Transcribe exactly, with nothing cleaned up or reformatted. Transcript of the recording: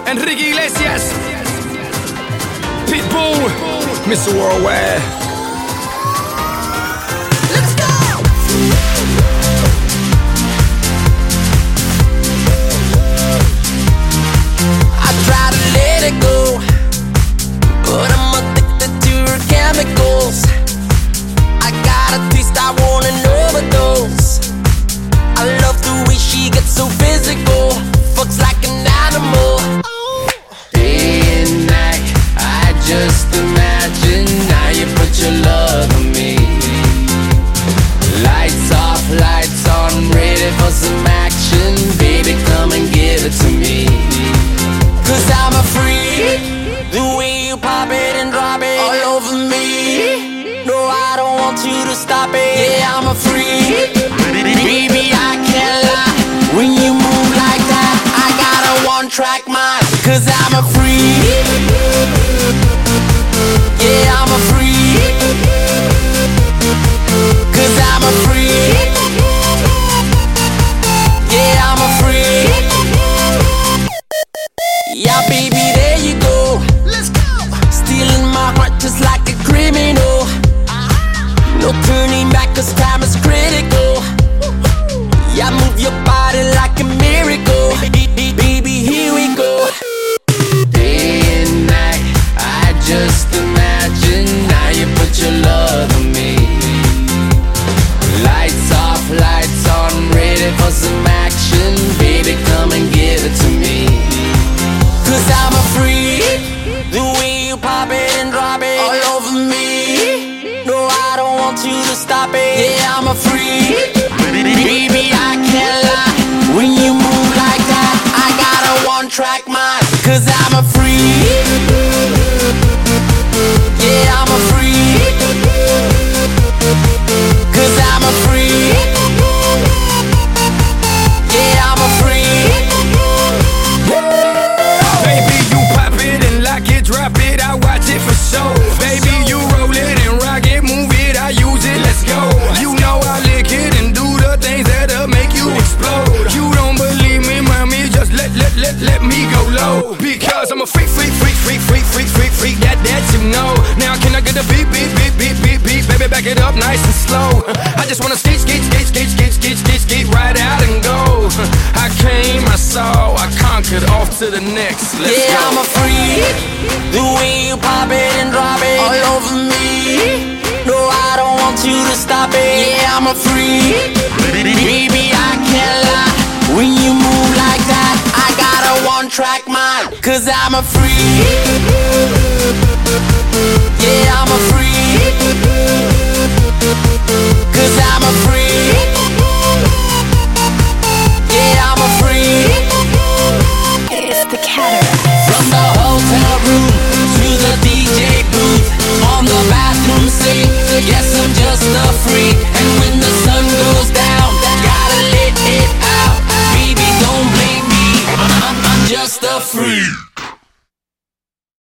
Enrique Iglesias, Pitbull, Mister Worldwide. Let's go! I try to let it go, but I'm addicted to her chemicals. I got a taste, I want an overdose. I love the way she gets so physical, fucks like an animal. Day and night, I just imagine how you put your love on me. Lights off, lights on, ready for some action. Baby, come and give it to me. Cause I'm a freak, the way you pop it and drop it all over me. No, I don't want you to stop it. Yeah, I'm a freak, baby, I can't lie. When you move like that, I got a one-track mind. Cause I'm a freak, yeah, I'm a freak. Cause I'm a freak, yeah, I'm a freak. Yeah, baby, there you go. Let's go. Stealing my heart just like a criminal. No turning back cause time is critical. Yeah, move your body like a miracle. Baby, here we go. Day and night, I just imagine how you put your love on me. Lights off, lights on, ready for some action. Baby, come and give it to me. Cause I'm a freak, the way you pop it and drop it all over me. No, I don't want you to stop it. Yeah, I'm a freak, baby, I can't lie. When you move like that, I got a one-track mind. Cause I'm a freak, yeah, I'm a freak. Cause I'm a freak, yeah, I'm a freak. Baby, you pop it and lock it, drop it, I watch it for show. Baby, you roll it and rock it, move it, I use it, let's go. You know I lick it and do the things that'll make you explode. You don't believe me, mommy, just let, let, let, let me go low. Because I'm a freak, freak, freak, freak, freak, freak, freak, freak, that, that you know. Now can I get a beat, beat, beat, beat, beat, beat, baby, back it up nice and slow. I just wanna skate, skate, skate, skate, skate, skate, skate, skate, right out and go. I came, I saw, I conquered, off to the next, let's yeah, go. Yeah, I'm a freak, the way you pop it and drop it all over me. No, I don't want you to stop it. Yeah, I'm a freak, baby, I can't lie. When you move like that, I got a one-track mind. Cause I'm a freak,